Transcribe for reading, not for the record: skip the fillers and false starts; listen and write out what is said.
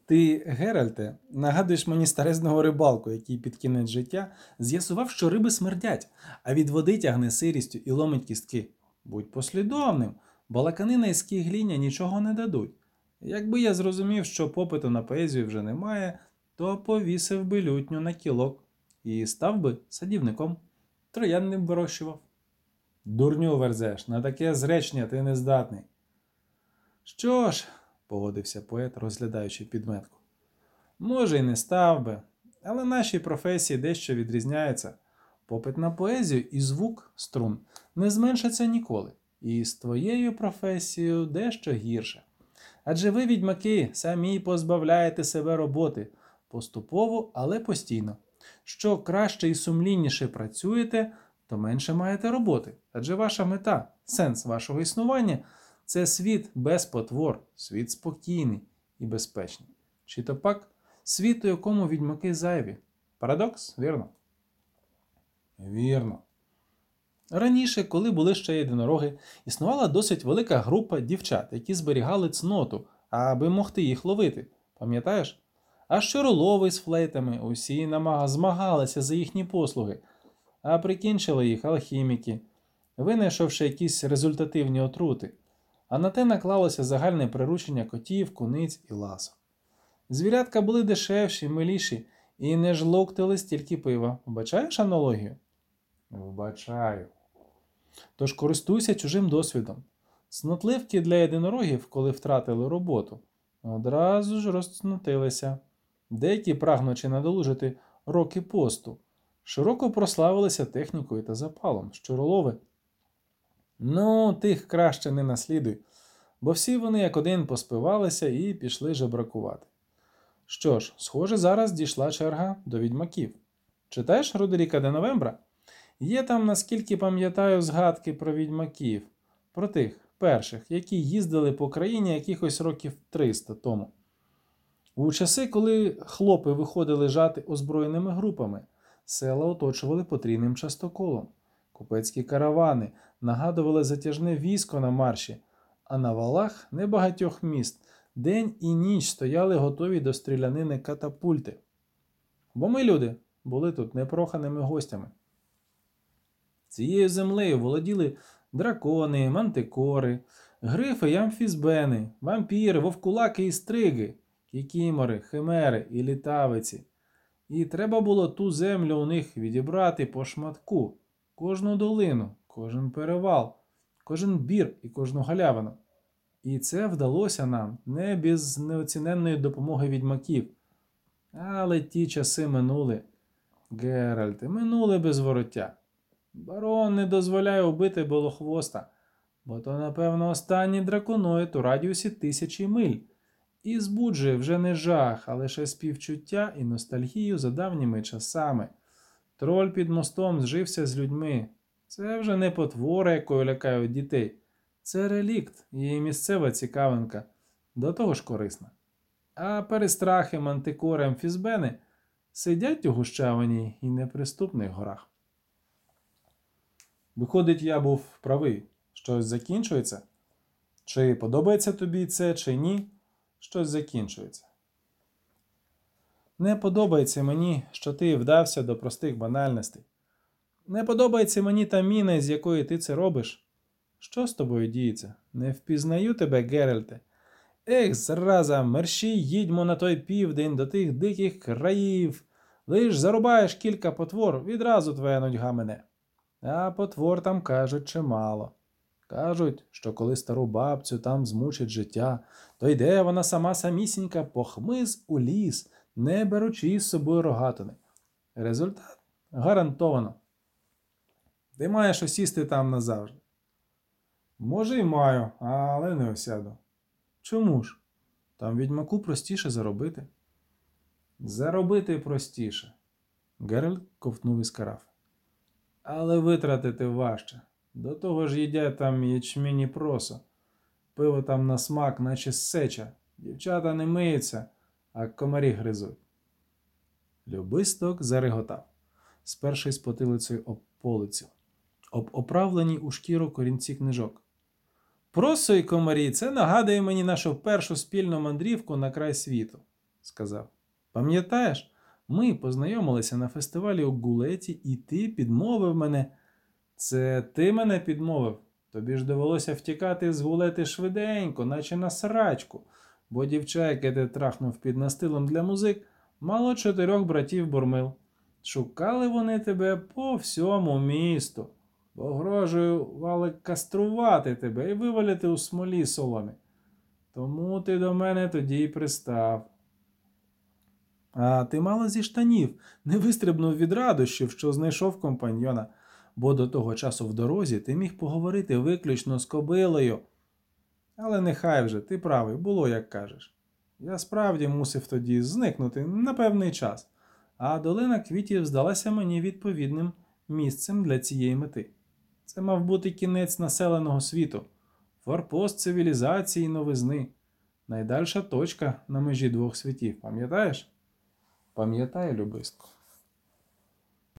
Ти, Геральте, нагадуєш мені старезного рибалку, який під кінець життя з'ясував, що риби смердять, а від води тягне сирістю і ломить кістки. Будь послідовним, балаканина і скігління нічого не дадуть. Якби я зрозумів, що попиту на поезію вже немає, то повісив би лютню на кілок і став би садівником. Троян не вирощував. Дурню верзеш, на таке зречення ти не здатний. Що ж, погодився поет, розглядаючи підметку. Може, й не став би, але наші професії дещо відрізняються. Попит на поезію і звук струн не зменшаться ніколи. І з твоєю професією дещо гірше. Адже ви, відьмаки, самі позбавляєте себе роботи. Поступово, але постійно. Що краще і сумлінніше працюєте, то менше маєте роботи. Адже ваша мета, сенс вашого існування – це світ без потвор, світ спокійний і безпечний. Чи то пак світ, у якому відьмаки зайві. Парадокс, вірно? Вірно. Раніше, коли були ще єдинороги, існувала досить велика група дівчат, які зберігали цноту, аби могти їх ловити. Пам'ятаєш? А щуролови з флейтами усі змагалися за їхні послуги, а прикінчили їх алхіміки, винайшовши якісь результативні отрути. А на те наклалося загальне приручення котів, куниць і ласок. Звірятка були дешевші, миліші і не жлоктили стільки пива. Вбачаєш аналогію? Вбачаю. Тож користуйся чужим досвідом. Цнотливки для єдинорогів, коли втратили роботу, одразу ж розцнотилися. Деякі, прагнучи надолужити роки посту, широко прославилися технікою та запалом. Щуролови. Ну, тих краще не наслідуй, бо всі вони як один поспивалися і пішли жебракувати. Що ж, схоже, зараз дійшла черга до відьмаків. Читаєш Родеріка де Новембра? Є там, наскільки пам'ятаю, згадки про відьмаків, про тих перших, які їздили по країні якихось років 300 тому. У часи, коли хлопи виходили жати озброєними групами, села оточували потрійним частоколом. Купецькі каравани нагадували затяжне військо на марші, а на валах небагатьох міст день і ніч стояли готові до стрілянини катапульти. Бо ми, люди, були тут непроханими гостями. Цією землею володіли дракони, мантикори, грифи й амфісбени, вампіри, вовкулаки і стриги, кікімори, химери і літавиці. І треба було ту землю у них відібрати по шматку, кожну долину, кожен перевал, кожен бір і кожну галявину. І це вдалося нам не без неоціненної допомоги відьмаків. Але ті часи минули. Геральте, минули без вороття. Барон не дозволяє убити Болохвоста, бо то, напевно, останній драконоїд у радіусі 1000 миль. І збуджує вже не жах, а лише співчуття і ностальгію за давніми часами. Троль під мостом зжився з людьми. Це вже не потвора, якою лякають дітей. Це релікт і місцева цікавинка. До того ж корисна. А перестрахи, мантикори, амфісбени сидять у гущавині і неприступних горах. Виходить, я був правий. Щось закінчується? Чи подобається тобі це, чи ні? Щось закінчується. Не подобається мені, що ти вдався до простих банальностей. Не подобається мені та міна, з якої ти це робиш. Що з тобою діється? Не впізнаю тебе, Геральте. Ех, зраза, мерщій їдьмо на той південь до тих диких країв. Лиш зарубаєш кілька потвор, відразу твоя нудьга мине. А потвор там, кажуть, чимало. Кажуть, що коли стару бабцю там змучить життя, то йде вона самісінька по хмиз у ліс, не беручи з собою рогатини. Результат гарантовано. Ти маєш осісти там назавжди. Може й маю, але не осяду. Чому ж? Там відьмаку простіше заробити. Заробити простіше. Геральт ковтнув із карафи. Але витратити важче. До того ж їдять там ячмінь і просо. Пиво там на смак, наче сеча. Дівчата не миються, а комарі гризуть. Любисток зареготав, спершись потилицею об полицю, об оправлені у шкіру корінці книжок. Просо і комарі – це нагадує мені нашу першу спільну мандрівку на край світу. сказав. Пам'ятаєш, ми познайомилися на фестивалі у Гулеті, і ти підмовив мене. Це ти мене підмовив? Тобі ж довелося втікати з Гулети швиденько, наче на срачку, бо дівча, яке ти трахнув під настилом для музик, мало 4 братів Бурмил. Шукали вони тебе по всьому місту. Погрожували каструвати тебе і вивалити у смолі соломі. Тому ти до мене тоді й пристав. А ти мало зі штанів не вистрибнув від радощів, що знайшов компаньйона, бо до того часу в дорозі ти міг поговорити виключно з кобилою. Але нехай вже, ти правий, було як кажеш. Я справді мусив тоді зникнути на певний час, а долина квітів здалася мені відповідним місцем для цієї мети. Це мав бути кінець населеного світу, форпост цивілізації й новизни, найдальша точка на межі 2 світів, пам'ятаєш? Пам'ятаю, любистко.